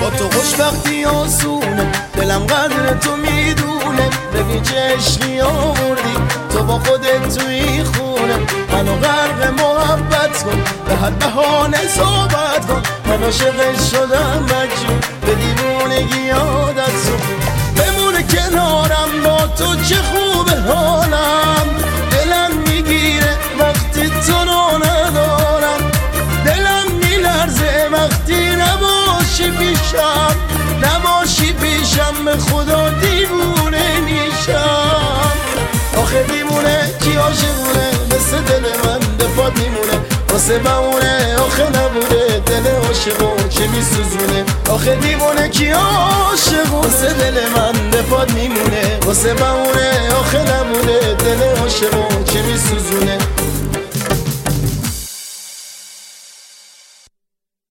با تو خوشبختی آسونه، دلم قدر تو میدونه. ببین چه عشقی آوردی تو با خودت توی خونه، منو غرق محبت کن، به هر بهانه صحبت کن. من عاشقت شدم مجنون، به دیوونگی عادت سون. بمونه کنارم با تو چه خوبه حالم، دلم میگیره وقتی تو رو ندارم. دلم میلرزه وقتی نباشی پیشم، نباشی پیشم، به خدا دیوونه میشم. آخه دیوونه کی عاشقونه، مثل دل من دفات میمونه واسه بمونه. آخه نبوده دل عاشقو چه میسوزونه، آخه دیوونه کی عاشق واسه دل من دفات میمونه واسه بمونه. آخه نبوده دل عاشقو چه میسوزونه.